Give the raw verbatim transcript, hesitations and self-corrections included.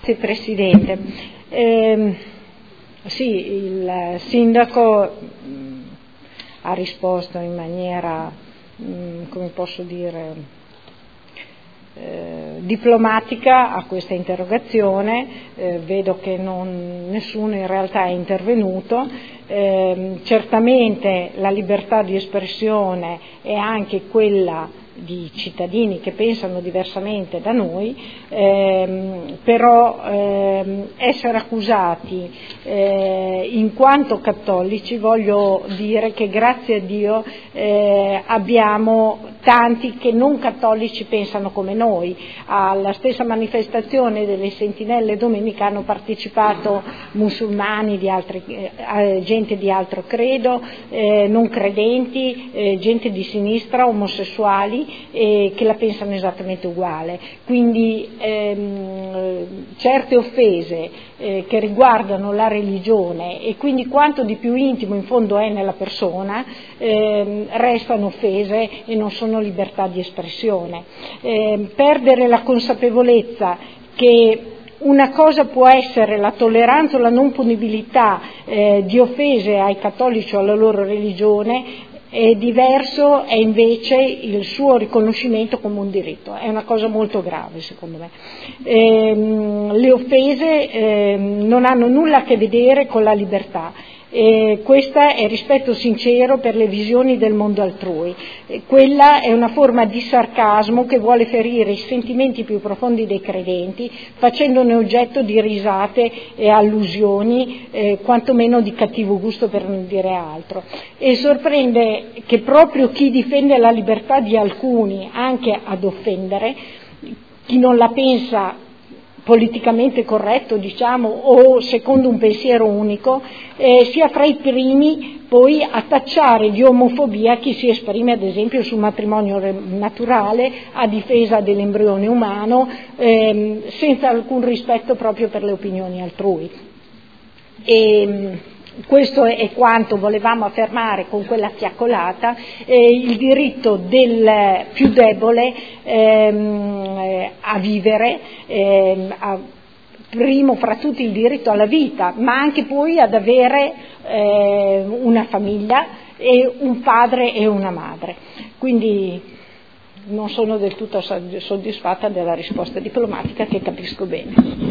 Grazie Presidente. Eh, sì, il Sindaco mh, ha risposto in maniera, mh, come posso dire, eh, diplomatica a questa interrogazione. Eh, vedo che non, nessuno in realtà è intervenuto. Eh, certamente la libertà di espressione è anche quella di cittadini che pensano diversamente da noi, ehm, però ehm, essere accusati eh, in quanto cattolici, voglio dire che grazie a Dio eh, abbiamo tanti che non cattolici pensano come noi. Alla stessa manifestazione delle sentinelle domenica hanno partecipato musulmani, di altri, eh, gente di altro credo, eh, non credenti, eh, gente di sinistra, omosessuali, eh, che la pensano esattamente uguale. Quindi ehm, certe offese eh, che riguardano la religione e quindi quanto di più intimo in fondo è nella persona ehm, restano offese e non sono libertà di espressione. Eh, perdere la consapevolezza che una cosa può essere la tolleranza o la non punibilità eh, di offese ai cattolici o alla loro religione, è diverso è invece il suo riconoscimento come un diritto. È una cosa molto grave secondo me. Ehm, le offese ehm, non hanno nulla a che vedere con la libertà. E questa è rispetto sincero per le visioni del mondo altrui. E quella è una forma di sarcasmo che vuole ferire i sentimenti più profondi dei credenti, facendone oggetto di risate e allusioni, eh, quantomeno di cattivo gusto, per non dire altro. E sorprende che proprio chi difende la libertà di alcuni anche ad offendere, chi non la pensa politicamente corretto, diciamo, o secondo un pensiero unico, eh, sia fra i primi poi a tacciare di omofobia chi si esprime ad esempio sul matrimonio naturale a difesa dell'embrione umano, ehm, senza alcun rispetto proprio per le opinioni altrui. E, questo è quanto volevamo affermare con quella fiaccolata, eh, il diritto del più debole ehm, a vivere, ehm, a, primo fra tutti il diritto alla vita, ma anche poi ad avere eh, una famiglia e un padre e una madre. Quindi non sono del tutto soddisfatta della risposta diplomatica, che capisco bene.